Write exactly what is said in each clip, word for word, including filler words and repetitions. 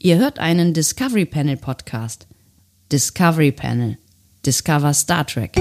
Ihr hört einen Discovery Panel Podcast. Discovery Panel. Discover Star Trek.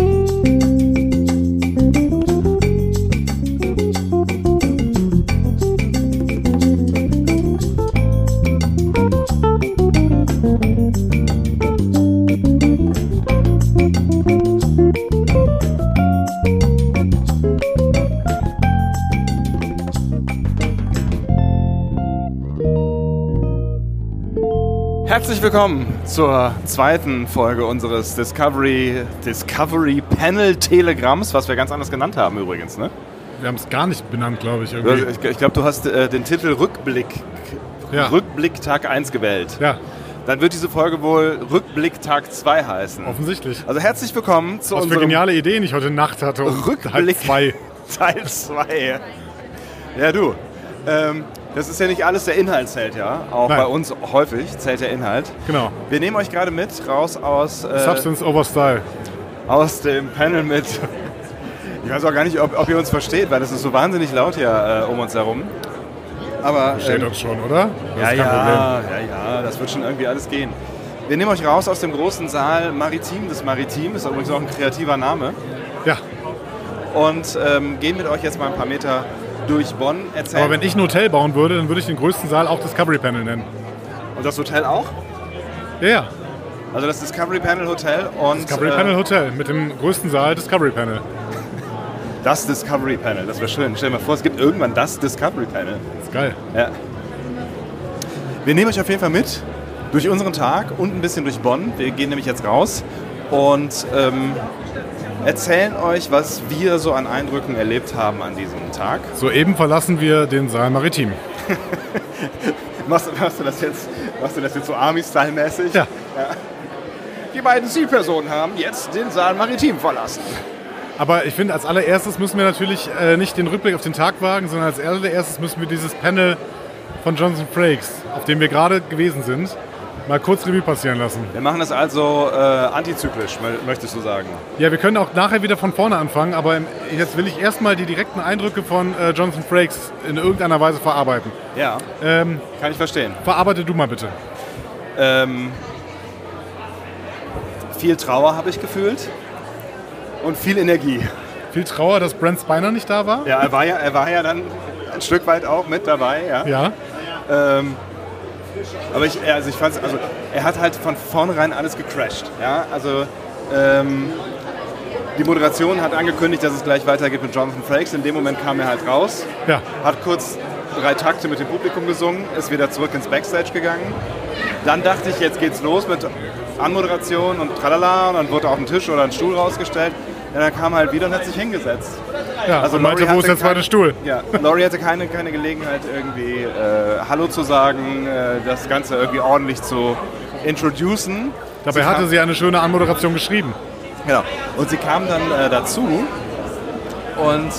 Herzlich willkommen zur zweiten Folge unseres Discovery, Discovery Panel Telegramms, was wir ganz anders genannt haben übrigens, ne? Wir haben es gar nicht benannt, glaube ich. Irgendwie. Ich, ich glaube, du hast äh, den Titel Rückblick, ja. Rückblick Tag eins gewählt. Ja. Dann wird diese Folge wohl Rückblick Tag zwei heißen. Offensichtlich. Also herzlich willkommen zu was unserem... für geniale Ideen ich heute Nacht hatte. Um Rückblick zwei. Teil zwei. Ja, du. Ähm, das ist ja nicht alles, der Inhalt zählt ja. Auch Nein. bei uns häufig zählt der Inhalt. Genau. Wir nehmen euch gerade mit, raus aus... Äh, Substance over Style. Aus dem Panel mit... Ich weiß auch gar nicht, ob, ob ihr uns versteht, weil das ist so wahnsinnig laut hier äh, um uns herum. Aber... Versteht ähm, uns schon, oder? Das ja, ist kein ja, Problem. ja, ja, das wird schon irgendwie alles gehen. Wir nehmen euch raus aus dem großen Saal Maritim des Maritim. Ist übrigens auch ein kreativer Name. Ja. Und ähm, gehen mit euch jetzt mal ein paar Meter durch Bonn. Erzählen. Aber wenn ich ein Hotel bauen würde, dann würde ich den größten Saal auch Discovery Panel nennen. Und das Hotel auch? Ja, ja. Also das Discovery Panel Hotel und... Discovery äh, Panel Hotel mit dem größten Saal Discovery Panel. Das Discovery Panel, das wäre schön. Stell dir mal vor, es gibt irgendwann das Discovery Panel. Das ist geil. Ja. Wir nehmen euch auf jeden Fall mit durch unseren Tag und ein bisschen durch Bonn. Wir gehen nämlich jetzt raus und ähm, erzählen euch, was wir so an Eindrücken erlebt haben an diesem Tag. Soeben verlassen wir den Saal Maritim. machst, machst, du das jetzt, machst du das jetzt so Army-Style-mäßig? Ja. Ja. Die beiden Zielpersonen haben jetzt den Saal Maritim verlassen. Aber ich finde, als allererstes müssen wir natürlich äh, nicht den Rückblick auf den Tag wagen, sondern als allererstes müssen wir dieses Panel von Jonathan Frakes, auf dem wir gerade gewesen sind, mal kurz Revue passieren lassen. Wir machen das also äh, antizyklisch, möchtest du sagen? Ja, wir können auch nachher wieder von vorne anfangen, aber jetzt will ich erstmal die direkten Eindrücke von äh, Jonathan Frakes in irgendeiner Weise verarbeiten. Ja, ähm, kann ich verstehen. Verarbeite du mal bitte. Ähm, viel Trauer habe ich gefühlt und viel Energie. Viel Trauer, dass Brent Spiner nicht da war? Ja, er war ja, er war ja dann ein Stück weit auch mit dabei. Ja. Ja. Ähm, aber ich, also ich fand's, also er hat halt von vornherein alles gecrashed. Ja, also ähm, die Moderation hat angekündigt, dass es gleich weitergeht mit Jonathan Frakes. In dem Moment kam er halt raus, ja. Hat kurz drei Takte mit dem Publikum gesungen, ist wieder zurück ins Backstage gegangen. Dann dachte ich, jetzt geht's los mit Anmoderation und tralala, und dann wurde auf den Tisch oder ein Stuhl rausgestellt. Ja, dann kam er halt wieder und hat sich hingesetzt. Ja, also meinte, wo ist der zweite Stuhl? Ja, Laurie hatte keine, keine Gelegenheit, irgendwie äh, Hallo zu sagen, äh, das Ganze irgendwie ordentlich zu introducen. Dabei sie hatte kam, sie eine schöne Anmoderation geschrieben. Genau. Und sie kam dann äh, dazu und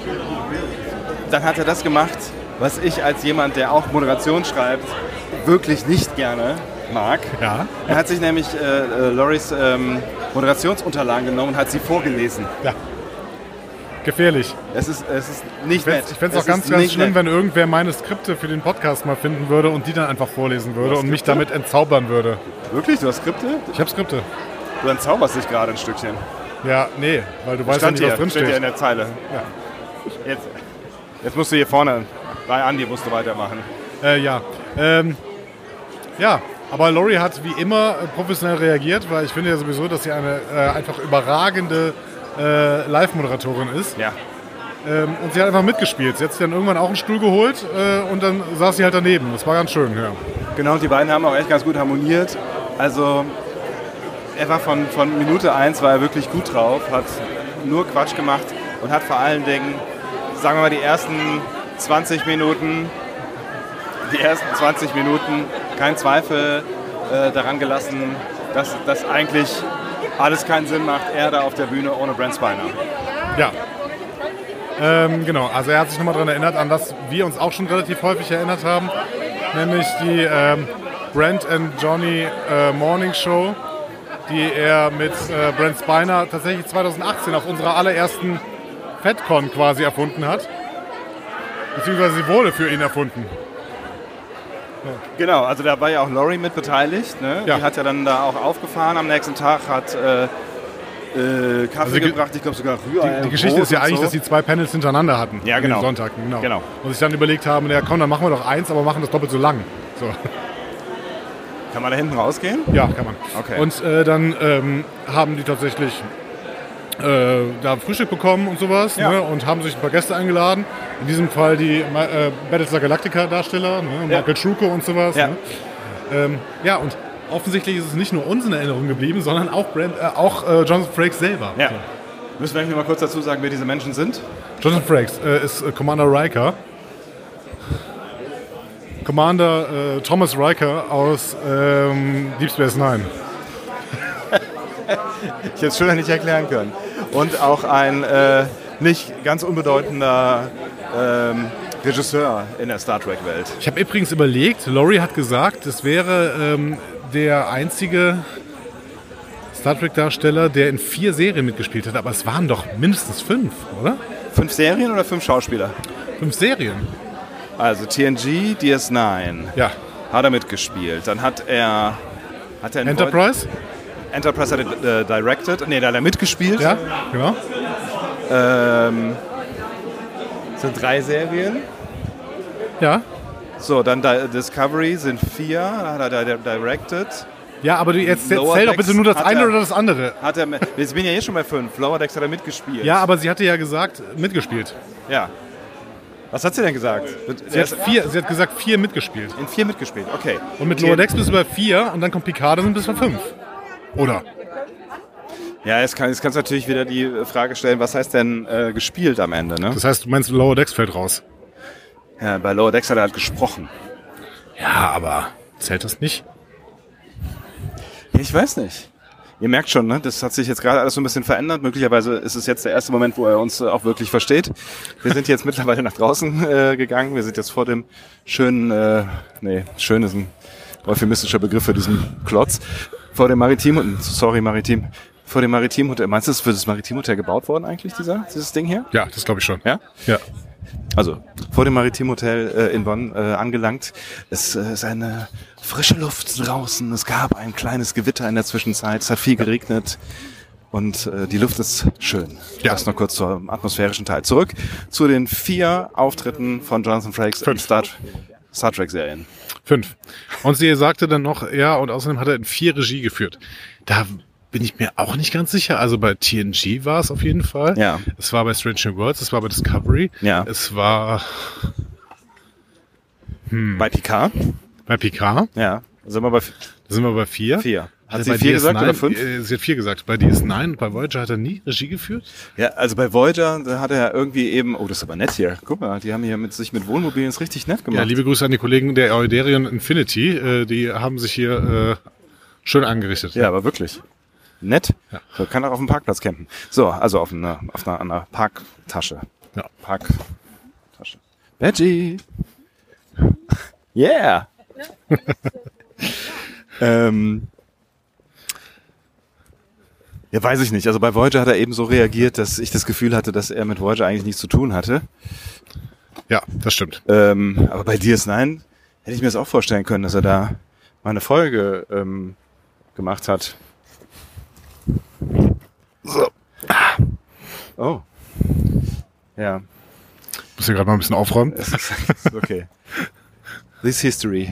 dann hat er das gemacht, was ich als jemand, der auch Moderation schreibt, wirklich nicht gerne mag. Ja. Er hat sich nämlich äh, äh, Loris ähm, Moderationsunterlagen genommen und hat sie vorgelesen. Ja. Gefährlich. Es ist, es ist nicht nett. Ich fände es auch ganz, ganz schlimm, nett. wenn irgendwer meine Skripte für den Podcast mal finden würde und die dann einfach vorlesen würde und mich damit entzaubern würde. Wirklich? Du hast Skripte? Ich habe Skripte. Du entzauberst dich gerade ein Stückchen. Ja, nee, weil du weißt ja nicht, was drin steht. Steht hier in der Zeile. Ja. Jetzt, jetzt musst du hier vorne, bei Andi musst du weitermachen. Äh, ja. Ähm, ja, aber Laurie hat wie immer professionell reagiert, weil ich finde ja sowieso, dass sie eine äh, einfach überragende äh, Live-Moderatorin ist. Ja. Ähm, und sie hat einfach mitgespielt. Sie hat sich dann irgendwann auch einen Stuhl geholt äh, und dann saß sie halt daneben. Das war ganz schön, ja. Genau, und die beiden haben auch echt ganz gut harmoniert. Also er war von, von Minute eins war er wirklich gut drauf, hat nur Quatsch gemacht und hat vor allen Dingen, sagen wir mal, die ersten zwanzig Minuten, die ersten zwanzig Minuten keinen Zweifel äh, daran gelassen, dass das eigentlich alles keinen Sinn macht, er da auf der Bühne ohne Brent Spiner. Ja. Ähm, genau, also er hat sich nochmal daran erinnert, an das wir uns auch schon relativ häufig erinnert haben, nämlich die ähm, Brent and Johnny äh, Morning Show, die er mit äh, Brent Spiner tatsächlich zwanzig achtzehn auf unserer allerersten FedCon quasi erfunden hat. Beziehungsweise sie wurde für ihn erfunden. Genau, also da war ja auch Laurie mit beteiligt. Ne? Ja. Die hat ja dann da auch aufgefahren am nächsten Tag, hat äh, äh, Kaffee Also, gebracht, ich glaube sogar Rührei. Die, die Geschichte Brot ist ja und eigentlich, so. dass die zwei Panels hintereinander hatten. Ja, an genau. den Sonntagen, genau. Genau. Und sich dann überlegt haben, ja komm, dann machen wir doch eins, aber machen das doppelt so lang. So. Kann man da hinten rausgehen? Ja, kann man. Okay. Und äh, dann ähm, haben die tatsächlich äh, da Frühstück bekommen und sowas, Ja. ne, und haben sich ein paar Gäste eingeladen. In diesem Fall die äh, Battlestar Galactica-Darsteller, ne, Ja. Michael Trucco und sowas. Ja. Ne. Ähm, ja, und offensichtlich ist es nicht nur uns in Erinnerung geblieben, sondern auch, Brand, äh, auch äh, Jonathan Frakes selber. Ja. So. Müssen wir eigentlich mal kurz dazu sagen, wer diese Menschen sind? Jonathan Frakes äh, ist äh, Commander Riker. Commander äh, Thomas Riker aus ähm, Deep Space Nine. Ich hätte es schöner nicht erklären können. Und auch ein äh, nicht ganz unbedeutender ähm, Regisseur in der Star Trek-Welt. Ich habe übrigens überlegt, Laurie hat gesagt, es wäre ähm, der einzige Star Trek-Darsteller, der in vier Serien mitgespielt hat, aber es waren doch mindestens fünf, oder? Fünf Serien oder fünf Schauspieler? Fünf Serien. Also T N G, D S neun Ja. hat er mitgespielt. Dann hat er... Hat er in Enterprise? Void- Enterprise hat er äh, directed. Nee, da hat er mitgespielt. Ja, genau. Ähm, sind drei Serien. Ja. So, dann Di- Discovery sind vier. Da hat er di- directed. Ja, aber du jetzt Lower zähl doch Decks bitte nur das hat eine er- oder das andere. Hat er, mit- wir sind ja jetzt schon bei fünf. Lower Decks hat er mitgespielt. Ja, aber sie hatte ja gesagt, mitgespielt. Ja. Was hat sie denn gesagt? Sie hat, vier, sie hat gesagt, vier mitgespielt. In vier mitgespielt, okay. Und mit T- Lower Decks bist du bei vier und dann kommt Picard, dann sind bis bei fünf. Oder? Ja, jetzt, kann, jetzt kannst du natürlich wieder die Frage stellen, was heißt denn äh, gespielt am Ende, ne? Das heißt, du meinst, Lower Decks fällt raus. Ja, bei Lower Decks hat er halt gesprochen. Ja, aber zählt das nicht? Ich weiß nicht. Ihr merkt schon, ne? Das hat sich jetzt gerade alles so ein bisschen verändert. Möglicherweise ist es jetzt der erste Moment, wo er uns äh, auch wirklich versteht. Wir sind jetzt mittlerweile nach draußen äh, gegangen. Wir sind jetzt vor dem schönen, äh, nee, schön ist ein euphemistischer Begriff für diesen Klotz. Vor dem Maritim, sorry Maritim, vor dem Maritimhotel. Meinst du, das ist für das Maritimhotel gebaut worden eigentlich, dieser, dieses Ding hier? Ja, das glaube ich schon. Ja? Ja. Also vor dem Maritimhotel äh, in Bonn äh, angelangt. Es äh, ist eine frische Luft draußen. Es gab ein kleines Gewitter in der Zwischenzeit. Es hat viel geregnet und äh, die Luft ist schön. Ja. Das noch kurz zum atmosphärischen Teil. Zurück zu den vier Auftritten von Jonathan Frakes in Fünf. Star, Star Trek Serien. Fünf. Und sie sagte dann noch, ja, und außerdem hat er in vier Regie geführt. Da bin ich mir auch nicht ganz sicher. Also bei T N G war es auf jeden Fall. Ja. Es war bei Strange New Worlds, es war bei Discovery. Ja. Es war Bei Picard? bei Picard. Ja. Da sind wir bei Da sind wir bei vier. vier. Hat er sie bei vier D S gesagt oder neun fünf? Äh, Sie hat vier gesagt. Bei D S neun, bei Voyager hat er nie Regie geführt. Ja, also bei Voyager, da hat er irgendwie eben, oh, das ist aber nett hier. Guck mal, die haben hier mit sich mit Wohnmobilen ist richtig nett gemacht. Ja, liebe Grüße an die Kollegen der Euderion Infinity. Äh, die haben sich hier äh, schön angerichtet. Ja, aber wirklich. Nett. Ja. So, kann auch auf dem Parkplatz campen. So, also auf einer, auf einer, einer Parktasche. Ja. Parktasche. Veggie. Yeah. ähm, ja, weiß ich nicht. Also bei Voyager hat er eben so reagiert, dass ich das Gefühl hatte, dass er mit Voyager eigentlich nichts zu tun hatte. Ja, das stimmt. Ähm, aber bei D S neun hätte ich mir das auch vorstellen können, dass er da mal eine Folge ähm, gemacht hat. So. Ah. Oh. Ja, Muss hier gerade mal ein bisschen aufräumen. es ist, es ist okay. This History.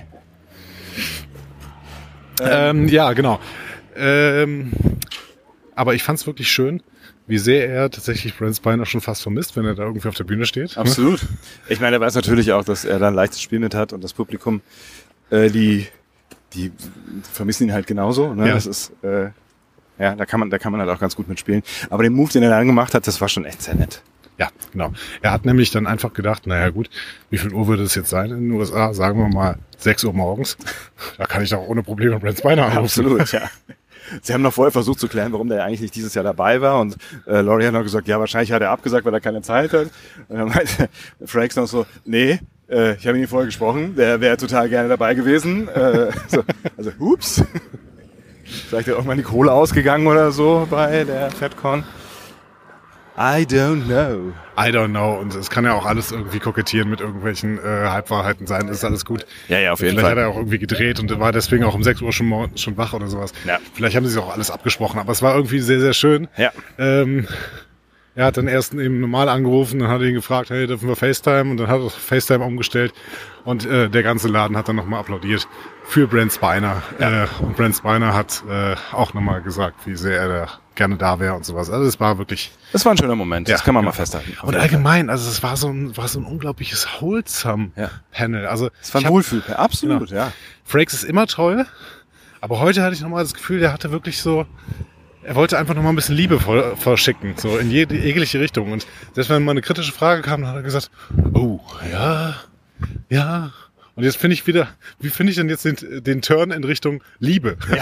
Ähm, ja, genau. Ähm, aber ich fand es wirklich schön, wie sehr er tatsächlich Brent Spiner schon fast vermisst, wenn er da irgendwie auf der Bühne steht. Absolut. Ich meine, er weiß natürlich auch, dass er da ein leichtes Spiel mit hat und das Publikum, äh, die, die vermissen ihn halt genauso. Ne? Ja. Das ist, äh, ja, da kann man, da kann man halt auch ganz gut mitspielen. Aber den Move, den er dann gemacht hat, das war schon echt sehr nett. Ja, genau. Er hat nämlich dann einfach gedacht, naja gut, wie viel Uhr würde es jetzt sein in den U S A? Sagen wir mal sechs Uhr morgens. Da kann ich doch ohne Probleme Brent Spiner anrufen. Absolut, ja. Sie haben noch vorher versucht zu klären, warum der eigentlich nicht dieses Jahr dabei war. Und äh, Laurie hat noch gesagt, ja, wahrscheinlich hat er abgesagt, weil er keine Zeit hat. Und dann meinte Frakes noch so, nee, äh, ich habe ihn vorher gesprochen, der wäre total gerne dabei gewesen. Äh, so, also, ups. Vielleicht ist irgendwann die Kohle ausgegangen oder so bei der FedCon. I don't know. I don't know. Und es kann ja auch alles irgendwie kokettieren mit irgendwelchen äh, Halbwahrheiten sein. Das ist alles gut. Ja, ja, auf jeden Vielleicht Fall. hat er auch irgendwie gedreht und war deswegen auch um sechs Uhr schon, morgen, schon wach oder sowas. Ja. Vielleicht haben sie sich auch alles abgesprochen. Aber es war irgendwie sehr, sehr schön. Ja. Ähm, er hat dann erst eben normal angerufen, dann hat er ihn gefragt, hey, dürfen wir FaceTime? Und dann hat er FaceTime umgestellt. Und äh, der ganze Laden hat dann nochmal applaudiert für Brent Spiner. Ja. Äh, und Brent Spiner hat äh, auch nochmal gesagt, wie sehr er da gerne da wäre und sowas. Also es war wirklich... Das war ein schöner Moment, das Ja, kann man genau. mal festhalten. Auf Und jeden allgemein, also es war so ein, war so ein unglaubliches Ja. Wholesome-Panel. Also Es war ich ein hab- Wohlfühl, absolut, Genau. ja. Frakes ist immer toll, aber heute hatte ich nochmal das Gefühl, der hatte wirklich so, er wollte einfach nochmal ein bisschen Liebe vor- verschicken, so in jede jegliche Richtung. Und selbst wenn mal eine kritische Frage kam, dann hat er gesagt, oh, ja, ja. Und jetzt finde ich wieder, wie finde ich denn jetzt den, den Turn in Richtung Liebe? Ja.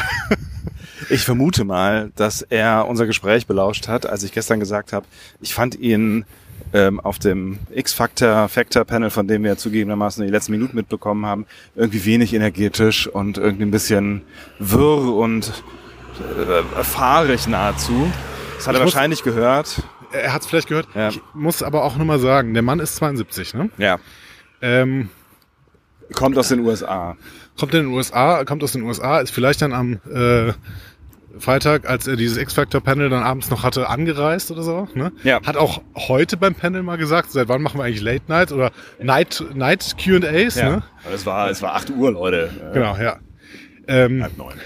Ich vermute mal, dass er unser Gespräch belauscht hat, als ich gestern gesagt habe, ich fand ihn ähm, auf dem X-Factor-Factor-Panel, von dem wir zugegebenermaßen die letzten Minuten mitbekommen haben, irgendwie wenig energetisch und irgendwie ein bisschen wirr und äh, fahrig nahezu. Das hat Ich er muss- wahrscheinlich gehört. Er hat es vielleicht gehört. Ja. Ich muss aber auch nochmal sagen, der Mann ist zweiundsiebzig, ne? Ja, Ähm, kommt aus den U S A. kommt in den U S A, kommt aus den U S A, ist vielleicht dann am äh, Freitag, als er dieses X-Factor-Panel dann abends noch hatte, angereist oder so. Ne? Ja. Hat auch heute beim Panel mal gesagt, seit wann machen wir eigentlich Late Night oder Night, Night Q and A's. Ne? Es war, es war acht Uhr, Leute. Genau, ja. Ähm, Halb neun.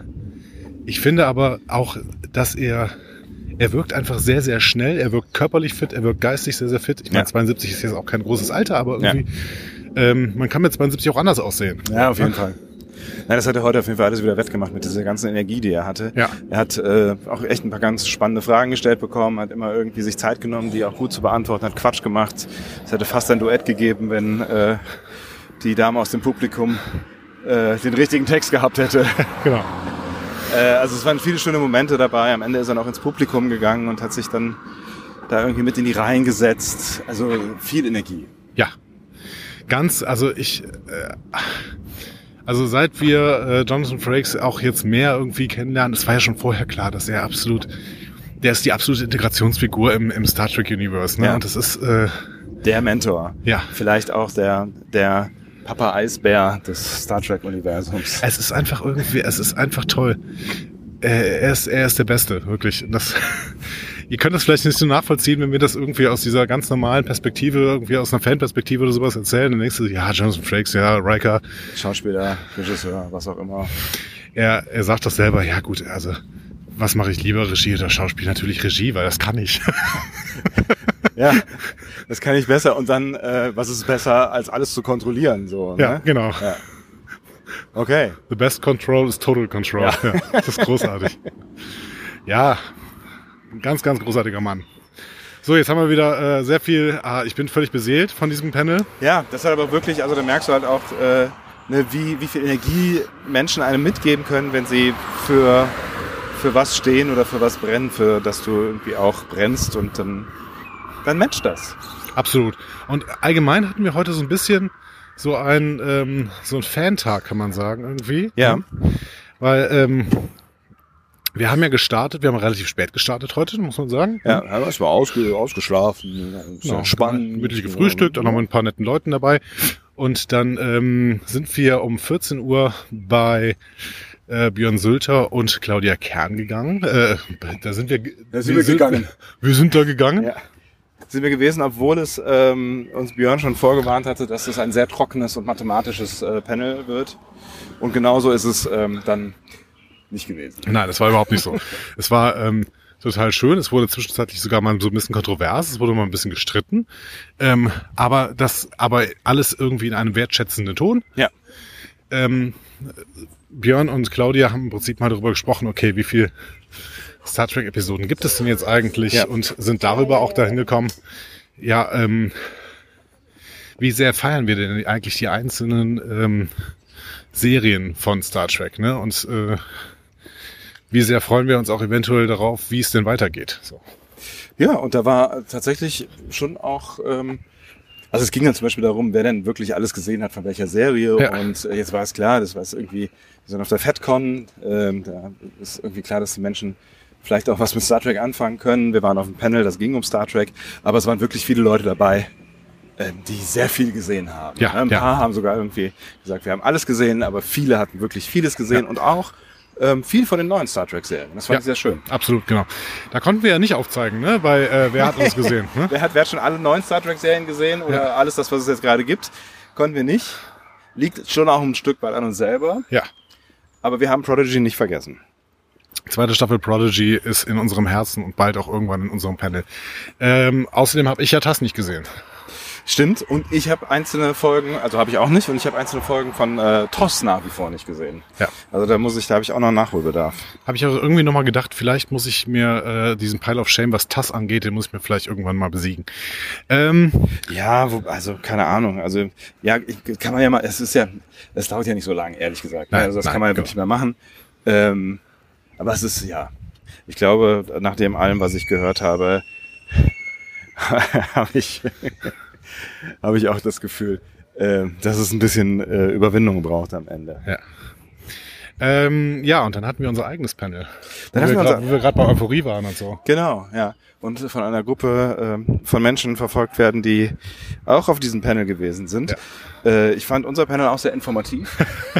ich finde aber auch, dass er, er wirkt einfach sehr, sehr schnell, er wirkt körperlich fit, er wirkt geistig sehr, sehr fit. Ich meine, Ja. zweiundsiebzig ist jetzt auch kein großes Alter, aber irgendwie, ähm, man kann mit zweiundsiebzig auch anders aussehen. Ja, auf jeden Fall. Nein, das hat er heute auf jeden Fall alles wieder wettgemacht mit dieser ganzen Energie, die er hatte. Ja. Er hat äh, auch echt ein paar ganz spannende Fragen gestellt bekommen, hat immer irgendwie sich Zeit genommen, die auch gut zu beantworten, hat Quatsch gemacht. Es hätte fast ein Duett gegeben, wenn äh, die Dame aus dem Publikum äh, den richtigen Text gehabt hätte. Genau. Äh, also es waren viele schöne Momente dabei. Am Ende ist er noch ins Publikum gegangen und hat sich dann da irgendwie mit in die Reihen gesetzt. Also viel Energie. Ja, ganz, also ich, äh, also seit wir äh, Jonathan Frakes auch jetzt mehr irgendwie kennenlernen, es war ja schon vorher klar, dass er absolut, der ist die absolute Integrationsfigur im, im Star Trek Universe, ne? Ja. Und das ist, äh, Der Mentor. Ja. Vielleicht auch der, der Papa Eisbär des Star Trek Universums. es ist einfach irgendwie, es ist einfach toll. Äh, er ist, er ist der Beste, wirklich. Und das, ihr könnt das vielleicht nicht so nachvollziehen, wenn wir das irgendwie aus dieser ganz normalen Perspektive, irgendwie aus einer Fanperspektive oder sowas erzählen. Dann denkst du, ja, Jonathan Frakes, ja, Riker. Schauspieler, Regisseur, was auch immer. Er, er sagt das selber, ja gut, also was mache ich lieber, Regie oder Schauspiel? Natürlich Regie, weil das kann ich. Ja, das kann ich besser. Und dann, äh, was ist besser, als alles zu kontrollieren? So, Ja, ne? genau. Ja. Okay. The best control is total control. Ja. Ja, das ist großartig. Ja, ein ganz, ganz großartiger Mann. So, jetzt haben wir wieder äh, sehr viel, ah, ich bin völlig beseelt von diesem Panel. Ja, das hat aber wirklich, also da merkst du halt auch, äh, ne, wie, wie viel Energie Menschen einem mitgeben können, wenn sie für, für was stehen oder für was brennen, für das du irgendwie auch brennst und dann, dann matcht das. Absolut. Und allgemein hatten wir heute so ein bisschen so ein, ähm, so ein Fan-Tag, kann man sagen, irgendwie. Ja. Weil, ähm, wir haben ja gestartet, wir haben relativ spät gestartet heute, muss man sagen. Ja, aber es war ausge, ausgeschlafen, Genau, spannend. gemütlich gefrühstückt, auch noch mit ein paar netten Leuten dabei. Und dann ähm, sind wir um vierzehn Uhr bei äh, Björn Sülter und Claudia Kern gegangen. Äh, da sind wir, Da sind wir gegangen. Wir sind da gegangen. Ja. Sind wir gewesen, obwohl es ähm, uns Björn schon vorgewarnt hatte, dass es ein sehr trockenes und mathematisches äh, Panel wird. Und genauso ist es ähm, dann nicht gewesen. Nein, das war überhaupt nicht so. Es war ähm, total schön. Es wurde zwischenzeitlich sogar mal so ein bisschen kontrovers. Es wurde mal ein bisschen gestritten. Ähm, aber das, aber alles irgendwie in einem wertschätzenden Ton. Ja. Ähm, Björn und Claudia haben im Prinzip mal darüber gesprochen, okay, wie viel Star Trek Episoden gibt es denn jetzt eigentlich? Ja. Und sind darüber auch dahin gekommen, ja, ähm, wie sehr feiern wir denn eigentlich die einzelnen ähm, Serien von Star Trek, ne? Und äh, wie sehr freuen wir uns auch eventuell darauf, wie es denn weitergeht. So. Ja, und da war tatsächlich schon auch, ähm, also es ging dann zum Beispiel darum, wer denn wirklich alles gesehen hat von welcher Serie. Ja. Und äh, jetzt war es klar, das war es irgendwie, wir sind auf der FedCon, ähm, da ist irgendwie klar, dass die Menschen vielleicht auch was mit Star Trek anfangen können. Wir waren auf dem Panel, das ging um Star Trek, aber es waren wirklich viele Leute dabei, die sehr viel gesehen haben. Ja, Ein ja. paar haben sogar irgendwie gesagt, wir haben alles gesehen, aber viele hatten wirklich vieles gesehen Ja. und auch ähm, viel von den neuen Star Trek-Serien. Das fand Ja, ich sehr schön. Absolut, genau. Da konnten wir ja nicht aufzeigen, ne? Bei äh, wer hat uns gesehen? Ne? Wer hat, wer hat schon alle neuen Star Trek-Serien gesehen oder Ja. alles das, was es jetzt gerade gibt? Konnten wir nicht. Liegt schon auch ein Stück weit an uns selber. Ja. Aber wir haben Prodigy nicht vergessen. Zweite Staffel Prodigy ist in unserem Herzen und bald auch irgendwann in unserem Panel. Ähm, außerdem habe ich ja TASS nicht gesehen. Stimmt. Und ich habe einzelne Folgen, also habe ich auch nicht, und ich habe einzelne Folgen von äh, T O S nach wie vor nicht gesehen. Ja. Also da muss ich, da habe ich auch noch Nachholbedarf. Habe ich also irgendwie nochmal gedacht, vielleicht muss ich mir äh, diesen Pile of Shame, was TASS angeht, den muss ich mir vielleicht irgendwann mal besiegen. Ähm, Ja, wo, also keine Ahnung. Also ja, ich, kann man ja mal. Es ist ja, es dauert ja nicht so lange, ehrlich gesagt. Nein, also das nein, kann man ja genau. wirklich mal machen. Ähm, aber es ist ja. Ich glaube, nach dem allem, was ich gehört habe, habe ich habe ich auch das Gefühl, äh, dass es ein bisschen äh, Überwindung braucht am Ende. ja. Ähm, ja, und dann hatten wir unser eigenes Panel, Dann wo hatten wir wir grad- unser- wo wir gerade bei Euphorie waren und so. Genau, ja. Und von einer Gruppe ähm, von Menschen verfolgt werden, die auch auf diesem Panel gewesen sind. Ja. Äh, ich fand unser Panel auch sehr informativ.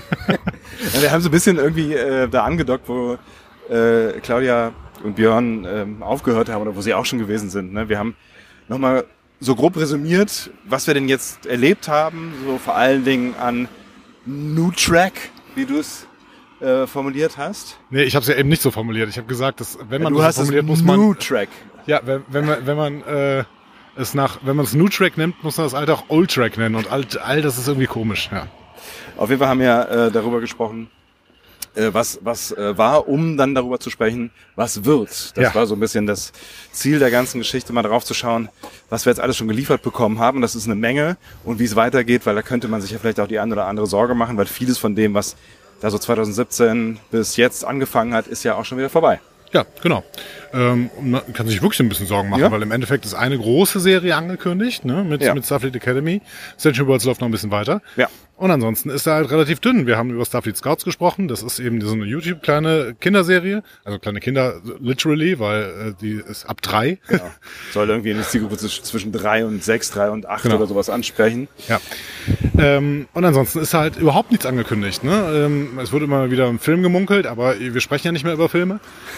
Ja, wir haben so ein bisschen irgendwie äh, da angedockt, wo äh, Claudia und Björn ähm, aufgehört haben oder wo sie auch schon gewesen sind. Ne? Wir haben nochmal so grob resümiert, was wir denn jetzt erlebt haben, so vor allen Dingen an New Track, wie du es äh, formuliert hast. Nee, ich habe es ja eben nicht so formuliert. Ich habe gesagt, dass wenn man du das hast so es formuliert, muss man New Track. ja, wenn, wenn man wenn man äh, es nach wenn man es New Track nennt, muss man das alte auch Old Track nennen und all, all das ist irgendwie komisch. Ja. Auf jeden Fall haben wir äh, darüber gesprochen, äh, was was äh, war, um dann darüber zu sprechen, was wird. Das Ja. war so ein bisschen das Ziel der ganzen Geschichte, mal drauf zu schauen, was wir jetzt alles schon geliefert bekommen haben. Das ist eine Menge und wie es weitergeht, weil da könnte man sich ja vielleicht auch die eine oder andere Sorge machen, weil vieles von dem, was da so zwanzig siebzehn bis jetzt angefangen hat, ist ja auch schon wieder vorbei. Ja, genau. Ähm, man kann sich wirklich ein bisschen Sorgen machen, Ja. weil im Endeffekt ist eine große Serie angekündigt, ne, mit, Ja. mit Starfleet Academy. Century Worlds läuft noch ein bisschen weiter. Ja. Und ansonsten ist er halt relativ dünn. Wir haben über Starfleet Scouts gesprochen. Das ist eben so eine YouTube-kleine Kinderserie. Also kleine Kinder, literally, weil äh, die ist ab drei. Genau. Soll irgendwie eine Zielgruppe zwischen drei und sechs, drei und acht Genau. oder sowas ansprechen. Ja. Ähm, und ansonsten ist halt überhaupt nichts angekündigt. Ne? Ähm, es wurde immer wieder ein Film gemunkelt, aber wir sprechen ja nicht mehr über Filme,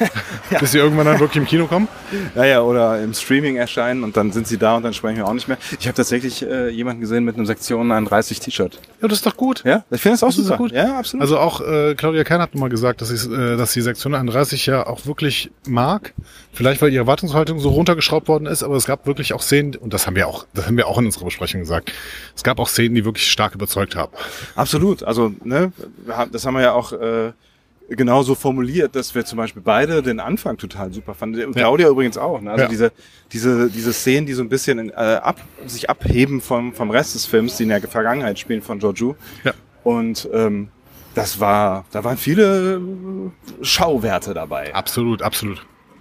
bis sie irgendwann dann wirklich im Kino kommen. Naja, oder im Streaming erscheinen und dann sind sie da und dann sprechen wir auch nicht mehr. Ich habe tatsächlich äh, jemanden gesehen mit einem Sektion einunddreißig T-Shirt. Ja, das ist doch gut. Ja, ich finde das auch Das ist super. gut. Ja, absolut. Also auch äh, Claudia Kern hat mal gesagt, dass sie äh, dass sie Sektion einunddreißig ja auch wirklich mag. Vielleicht weil ihre Erwartungshaltung so runtergeschraubt worden ist, aber es gab wirklich auch Szenen, und das haben wir auch, das haben wir auch in unserer Besprechung gesagt. Es gab auch Szenen, die wirklich stark überzeugt haben. Absolut. Also, ne, wir haben- das haben wir ja auch äh, genauso formuliert, dass wir zum Beispiel beide den Anfang total super fanden. Und Claudia übrigens auch. Ne? Also Ja. diese diese diese Szenen, die so ein bisschen in, äh, ab, sich abheben vom vom Rest des Films, die in der Vergangenheit spielen von Georgiou. Ja. Und ähm, das war, da waren viele äh, Schauwerte dabei. Absolut, absolut.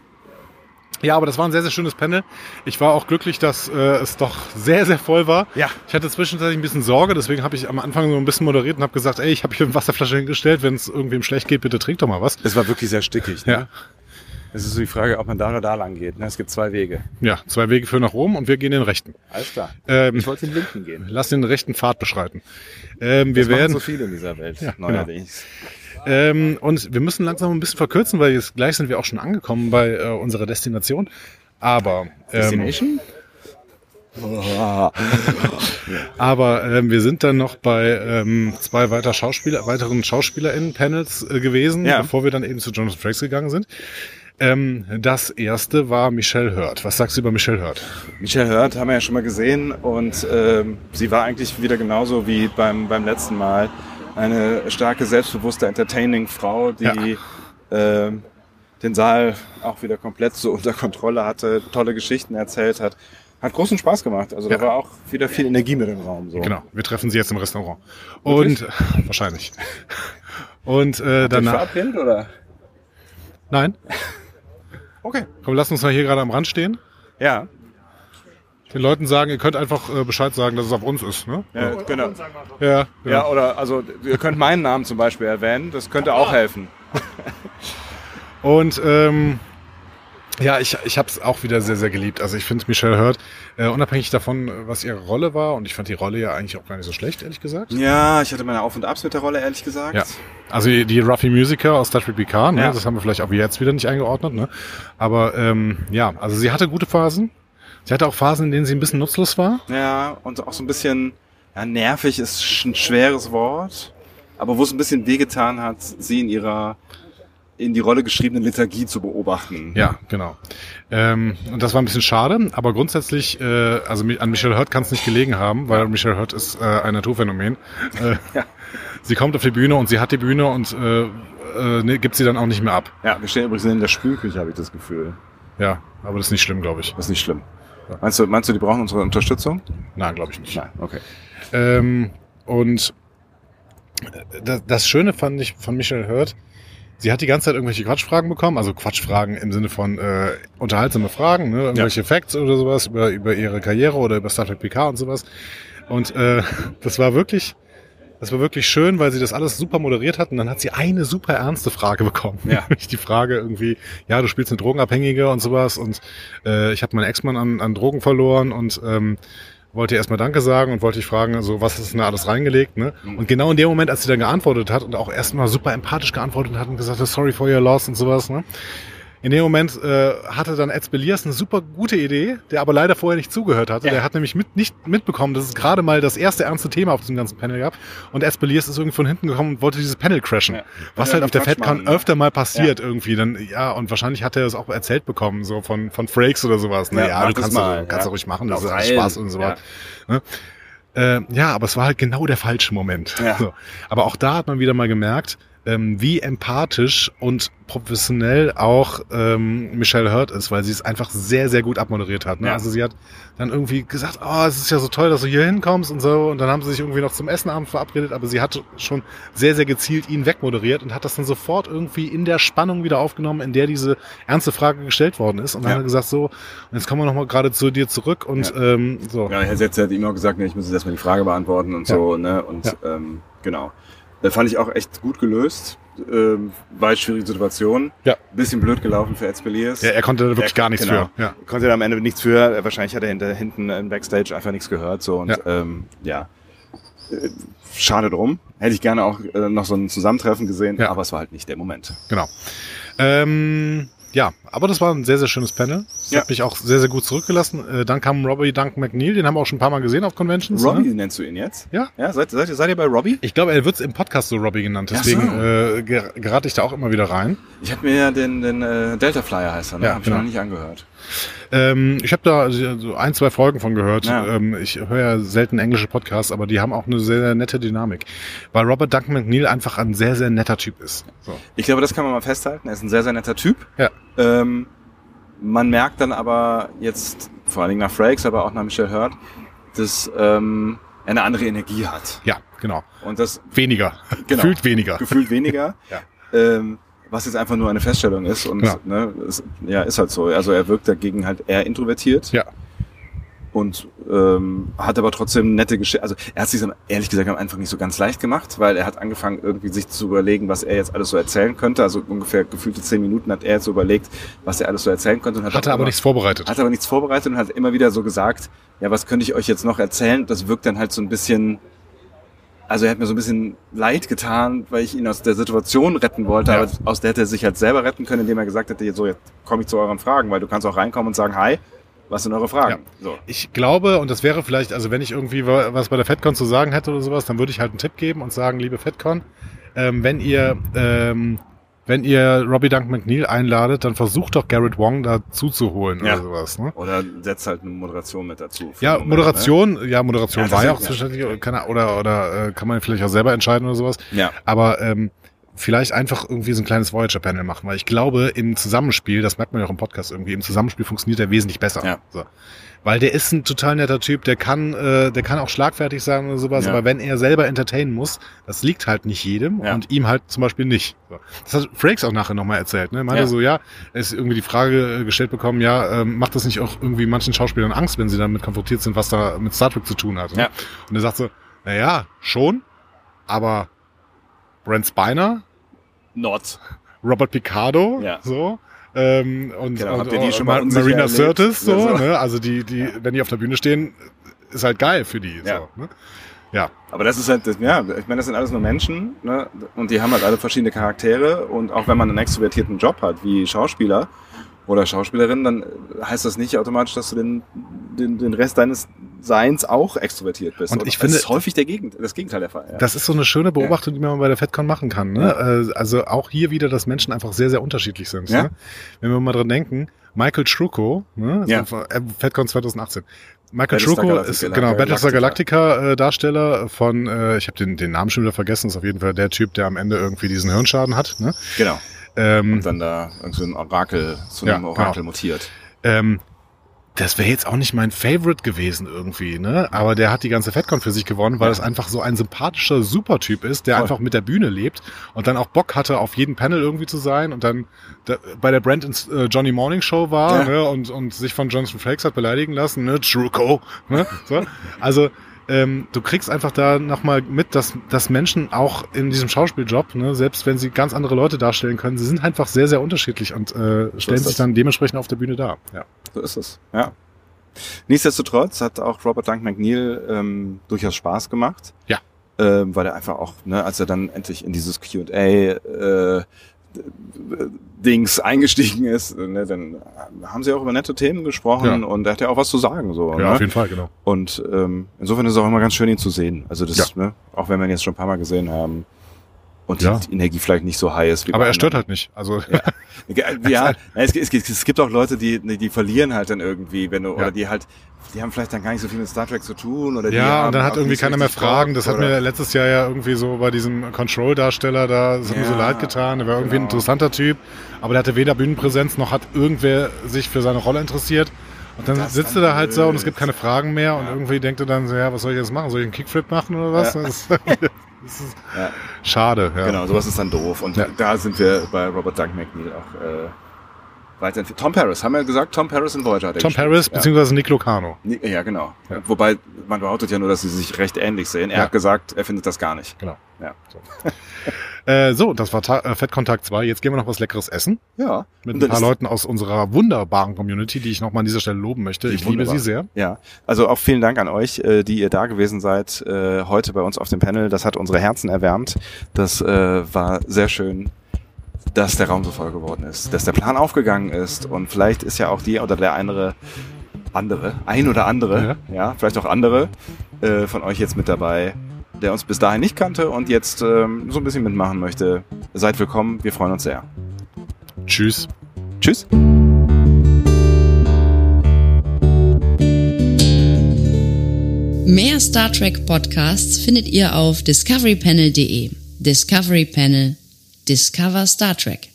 Ja, aber das war ein sehr, sehr schönes Panel. Ich war auch glücklich, dass äh, es doch sehr, sehr voll war. Ja. Ich hatte zwischenzeitlich ein bisschen Sorge, deswegen habe ich am Anfang so ein bisschen moderiert und habe gesagt, ey, ich habe hier eine Wasserflasche hingestellt, wenn es irgendwem schlecht geht, bitte trink doch mal was. Es war wirklich sehr stickig. Ne? Ja. Es ist so die Frage, ob man da oder da lang geht. Ne? Es gibt zwei Wege. Ja, zwei Wege führen nach Rom und wir gehen den rechten. Alles klar. Ähm, Ich wollte den linken gehen. Lass den rechten Pfad beschreiten. Ähm, wir Das machen werden so viele in dieser Welt Ja, neuerdings. ähm, und wir müssen langsam ein bisschen verkürzen, weil jetzt gleich sind wir auch schon angekommen bei äh, unserer Destination. Aber ähm, Destination? Aber ähm, wir sind dann noch bei ähm, zwei weiter Schauspieler, weiteren SchauspielerInnen-Panels äh, gewesen, Ja. bevor wir dann eben zu Jonathan Frakes gegangen sind. Ähm, das erste war Michelle Hurd. Was sagst du über Michelle Hurd? Michelle Hurd haben wir ja schon mal gesehen und ähm, sie war eigentlich wieder genauso wie beim beim letzten Mal eine starke, selbstbewusste, entertaining Frau, die ähm, den Saal auch wieder komplett so unter Kontrolle hatte, tolle Geschichten erzählt hat. Hat großen Spaß gemacht. Also Ja. da war auch wieder viel Energie mit im Raum. So. Genau, wir treffen sie jetzt im Restaurant. Wirklich? Und wahrscheinlich. Und äh, Danach. danach. Verabredet oder? Nein? Okay. Komm, lass uns mal hier gerade am Rand stehen. Ja. Den Leuten sagen, ihr könnt einfach äh, Bescheid sagen, dass es auf uns ist. Ne? Ja, genau. Ja, genau. Ja, oder also ihr könnt meinen Namen zum Beispiel erwähnen. Das könnte auch helfen. Und ähm, Ja, ich, ich habe es auch wieder sehr, sehr geliebt. Also ich finde Michelle Hurd, äh, unabhängig davon, was ihre Rolle war, und ich fand die Rolle ja eigentlich auch gar nicht so schlecht, ehrlich gesagt. Ja, ich hatte meine Auf- und Abs mit der Rolle, ehrlich gesagt. Ja, also die, die Ruffy Musiker aus Star Trek Picard, ne, ja. das haben wir vielleicht auch jetzt wieder nicht eingeordnet, ne? Aber ähm, ja, also sie hatte gute Phasen. Sie hatte auch Phasen, in denen sie ein bisschen nutzlos war. Ja, und auch so ein bisschen, ja, nervig ist ein schweres Wort, aber wo es ein bisschen wehgetan hat, sie in ihrer in die Rolle geschriebene Liturgie zu beobachten. Ja, genau. Ähm, und das war ein bisschen schade, aber grundsätzlich, äh, also an Michelle Hurd kann es nicht gelegen haben, weil Michelle Hurd ist äh, ein Naturphänomen. Äh, ja. Sie kommt auf die Bühne und sie hat die Bühne und äh, äh, ne, gibt sie dann auch nicht mehr ab. Ja, wir stehen übrigens in der Spülküche, habe ich das Gefühl. Ja, aber das ist nicht schlimm, glaube ich. Das ist nicht schlimm. Ja. Meinst du, meinst du, die brauchen unsere Unterstützung? Nein, glaube ich nicht. Nein, okay. Ähm, und das, das Schöne fand ich von Michelle Hurd, sie hat die ganze Zeit irgendwelche Quatschfragen bekommen, also Quatschfragen im Sinne von äh, unterhaltsame Fragen, ne? Irgendwelche ja. Facts oder sowas über, über ihre Karriere oder über Star Trek Picard und sowas. Und äh, das war wirklich, das war wirklich schön, weil sie das alles super moderiert hat, und dann hat sie eine super ernste Frage bekommen. Ja. Die Frage irgendwie, ja, du spielst eine Drogenabhängige und sowas, und äh, ich habe meinen Ex-Mann an, an Drogen verloren und ähm, wollte erstmal Danke sagen und wollte ich fragen, so, was ist denn da alles reingelegt, ne? Mhm. Und genau in dem Moment, als sie dann geantwortet hat und auch erstmal super empathisch geantwortet hat und gesagt hat, sorry for your loss und sowas, ne? In dem Moment äh, hatte dann Ed Speliers eine super gute Idee, der aber leider vorher nicht zugehört hatte. Ja. Der hat nämlich mit, nicht mitbekommen, dass es gerade mal das erste ernste Thema auf diesem ganzen Panel gab. Und Ed Speliers ist irgendwie von hinten gekommen und wollte dieses Panel crashen. Ja. Was ja, halt auf der FedCon öfter mal passiert ja. irgendwie. Dann, ja, und wahrscheinlich hat er es auch erzählt bekommen, so von von Frakes oder sowas. Ne? Ja, ja, du kannst mal, du kannst ja. ruhig machen, das ist alles Spaß und so was. Ja. Ne? Äh, ja, aber es war halt genau der falsche Moment. Ja. So. Aber auch da hat man wieder mal gemerkt, ähm, wie empathisch und professionell auch ähm, Michelle Hurd ist, weil sie es einfach sehr, sehr gut abmoderiert hat. Ne? Ja. Also sie hat dann irgendwie gesagt, oh, es ist ja so toll, dass du hier hinkommst und so, und dann haben sie sich irgendwie noch zum Essenabend verabredet, aber sie hat schon sehr, sehr gezielt ihn wegmoderiert und hat das dann sofort irgendwie in der Spannung wieder aufgenommen, in der diese ernste Frage gestellt worden ist, und dann ja. hat er gesagt, so, und jetzt kommen wir nochmal gerade zu dir zurück und ja. ähm, so. Ja, Herr Setzer hat ihm auch gesagt, ne, ich muss jetzt erstmal die Frage beantworten und ja. so, ne, und ja. ähm, genau. Das fand ich auch echt gut gelöst. Ähm, war eine schwierige Situation. Ja. Bisschen blöd gelaufen für Ed Speliers. Ja, er konnte da wirklich er, gar nichts genau. für. Ja. Konnte da am Ende nichts für. Wahrscheinlich hat er hinter, hinten im Backstage einfach nichts gehört. So, und ja. Ähm, ja. Äh, schade drum. Hätte ich gerne auch äh, noch so ein Zusammentreffen gesehen, ja. aber es war halt nicht der Moment. Genau. Ähm, ja, aber das war ein sehr, sehr schönes Panel. Das ja. hat mich auch sehr, sehr gut zurückgelassen. Äh, dann kam Robbie Duncan McNeil, den haben wir auch schon ein paar Mal gesehen auf Conventions. Robbie ne? nennst du ihn jetzt? Ja. Ja, seid, seid, seid ihr bei Robbie? Ich glaube, er wird im Podcast so Robbie genannt, deswegen so. äh, ger- gerate ich da auch immer wieder rein. Ich habe mir ja den, den äh, Delta Flyer heißt er, ne? Ja, habe genau. ich noch nicht angehört. Ähm, ich habe da so ein, zwei Folgen von gehört. Ja. Ähm, ich höre ja selten englische Podcasts, aber die haben auch eine sehr, sehr nette Dynamik. Weil Robert Duncan McNeil einfach ein sehr, sehr netter Typ ist. So. Ich glaube, das kann man mal festhalten. Er ist ein sehr, sehr netter Typ. Ja. Ähm, man merkt dann aber jetzt, vor allen Dingen nach Frakes, aber auch nach Michelle Hurd, dass ähm, er eine andere Energie hat. Ja, genau. Und das weniger. Genau, gefühlt weniger. Gefühlt weniger. ja. Ähm, was jetzt einfach nur eine Feststellung ist. Und genau. ne, es, ja, ist halt so. Also er wirkt dagegen halt eher introvertiert. Ja. Und ähm, hat aber trotzdem nette Geschichten. Also er hat sich ehrlich gesagt am Anfang nicht so ganz leicht gemacht, weil er hat angefangen irgendwie sich zu überlegen, was er jetzt alles so erzählen könnte. Also ungefähr gefühlte zehn Minuten hat er jetzt so überlegt, was er alles so erzählen könnte. Und hat hatte aber immer, nichts vorbereitet. Hat aber nichts vorbereitet und hat immer wieder so gesagt, ja, was könnte ich euch jetzt noch erzählen? Das wirkt dann halt so ein bisschen... Also er hat mir so ein bisschen leid getan, weil ich ihn aus der Situation retten wollte, ja. aber aus der hätte er sich halt selber retten können, indem er gesagt hätte, so, jetzt komme ich zu euren Fragen, weil du kannst auch reinkommen und sagen, hi, was sind eure Fragen? Ja. So. Ich glaube, und das wäre vielleicht, also wenn ich irgendwie was bei der FedCon zu sagen hätte oder sowas, dann würde ich halt einen Tipp geben und sagen, liebe FedCon, ähm, wenn ihr ähm, wenn ihr Robbie Duncan McNeil einladet, dann versucht doch Garrett Wong dazu zu holen ja. oder sowas. Ne? Oder setzt halt eine Moderation mit dazu. Ja, Moment, Moderation, ne? ja, Moderation ja, war ja auch zuständig, ja. oder, oder, oder äh, kann man vielleicht auch selber entscheiden oder sowas. Ja. Aber ähm, vielleicht einfach irgendwie so ein kleines Voyager-Panel machen, weil ich glaube, im Zusammenspiel, das merkt man ja auch im Podcast irgendwie, im Zusammenspiel funktioniert er wesentlich besser. Ja. So. Weil der ist ein total netter Typ, der kann, äh, der kann auch schlagfertig sein oder sowas, ja. aber wenn er selber entertainen muss, das liegt halt nicht jedem ja. und ihm halt zum Beispiel nicht. So. Das hat Frakes auch nachher nochmal erzählt, ne? Meinte ja. so, ja, es ist irgendwie die Frage gestellt bekommen, ja, ähm, macht das nicht auch irgendwie manchen Schauspielern Angst, wenn sie damit konfrontiert sind, was da mit Star Trek zu tun hat? Ne? Ja. Und er sagt so, naja, schon, aber Brent Spiner, not. Robert Picardo, ja. so, Ähm, und, genau, und, habt ihr die und schon mal Marina erlebt? Sirtis, so, Also. ne? Also die, die, wenn die auf der Bühne stehen, ist halt geil für die. Ja. So, ne? Ja. Aber das ist halt, das, ja, ich meine, das sind alles nur Menschen, ne? Und die haben halt alle verschiedene Charaktere und auch wenn man einen extrovertierten Job hat, wie Schauspieler oder Schauspielerin, dann heißt das nicht automatisch, dass du den, den, den Rest deines Seins auch extrovertiert bist. Und und ich das finde, ist häufig der Gegend, das Gegenteil der Fall. Ja. Das ist so eine schöne Beobachtung, die man bei der FedCon machen kann. Ne? Ja. Also auch hier wieder, dass Menschen einfach sehr, sehr unterschiedlich sind. Ja. Ne? Wenn wir mal dran denken, Michael Trucco, ne? Ja. Also FedCon zwanzig achtzehn. Michael Battlestar Trucco Galactica, ist genau Battlestar Galactica. Galactica äh, Darsteller von, äh, ich habe den, den Namen schon wieder vergessen, ist auf jeden Fall der Typ, der am Ende irgendwie diesen Hirnschaden hat. Ne? Genau. Ähm, Und dann da irgendwie ein Orakel, zu einem Ja, Orakel genau. mutiert. Ähm, das wäre jetzt auch nicht mein Favorite gewesen irgendwie, ne? Aber der hat die ganze FedCon für sich gewonnen, weil Ja. es einfach so ein sympathischer Supertyp ist, der Voll. einfach mit der Bühne lebt und dann auch Bock hatte, auf jedem Panel irgendwie zu sein und dann da, bei der Brent and äh, Johnny Morning Show war, Ja. ne? Und, und sich von Jonathan Frakes hat beleidigen lassen, ne? Truco, ne? So. Also ähm, du kriegst einfach da nochmal mit, dass, dass Menschen auch in diesem Schauspieljob, ne, selbst wenn sie ganz andere Leute darstellen können, sie sind einfach sehr, sehr unterschiedlich und äh, stellen ist sich das. dann dementsprechend auf der Bühne dar. Ja. So ist es, ja. Nichtsdestotrotz hat auch Robert Duncan McNeil ähm, durchaus Spaß gemacht. Ja. Ähm, weil er einfach auch, ne, als er dann endlich in dieses Q und A äh, Dings eingestiegen ist, ne, dann haben sie auch über nette Themen gesprochen Ja. und er hat ja auch was zu sagen. So, Ja, ne? auf jeden Fall, genau. Und ähm, insofern ist es auch immer ganz schön, ihn zu sehen. Also das, Ja. ne, auch wenn wir ihn jetzt schon ein paar Mal gesehen haben und Ja. die, die Energie vielleicht nicht so high ist wie Aber bei er stört anderen. halt nicht. Also Ja, ja es, es, es, es gibt auch Leute, die die verlieren halt dann irgendwie, wenn du Ja. oder die halt, die haben vielleicht dann gar nicht so viel mit Star Trek zu tun oder die ja, haben und dann hat auch irgendwie nicht so keiner mehr richtig Fragen. Bock Das hat oder- mir letztes Jahr ja irgendwie so bei diesem Control-Darsteller da, das hat mir so Ja, leid getan. Der war irgendwie ein genau. interessanter Typ, aber der hatte weder Bühnenpräsenz noch hat irgendwer sich für seine Rolle interessiert. Und dann Das sitzt dann du da halt so und es blöd. gibt keine Fragen mehr und Ja. irgendwie denkt er dann so, ja, was soll ich jetzt machen? Soll ich einen Kickflip machen oder was? Ja. Das ist, das ist Ja, schade. Ja. genau, sowas ist dann doof und Ja. da sind wir bei Robert Duncan McNeil auch äh, weiter entfernt. Tom Paris, haben wir gesagt, Tom Paris in Voyager. hat er Tom gespielt. Paris ja. beziehungsweise Nick Lucano. Nee, Ja, genau. Ja. Wobei, man behauptet ja nur, dass sie sich recht ähnlich sehen. Er Ja. hat gesagt, er findet das gar nicht. Genau. Ja. Äh, so, das war Ta- äh, Fettkontakt zwei. Jetzt gehen wir noch was Leckeres essen. Ja. Mit Und ein dann paar ist- Leuten aus unserer wunderbaren Community, die ich nochmal an dieser Stelle loben möchte. Die Ich liebe wunderbar. sie sehr. Ja, also auch vielen Dank an euch, äh, die ihr da gewesen seid, äh, heute bei uns auf dem Panel. Das hat unsere Herzen erwärmt. Das äh, war sehr schön, dass der Raum so voll geworden ist, dass der Plan aufgegangen ist und vielleicht ist ja auch die oder der andere, andere, ein oder andere, ja, ja vielleicht auch andere äh, von euch jetzt mit dabei, der uns bis dahin nicht kannte und jetzt ähm, so ein bisschen mitmachen möchte. Seid willkommen, wir freuen uns sehr. Tschüss. Tschüss. Mehr Star Trek Podcasts findet ihr auf discovery panel punkt de. Discovery Panel. Discover Star Trek.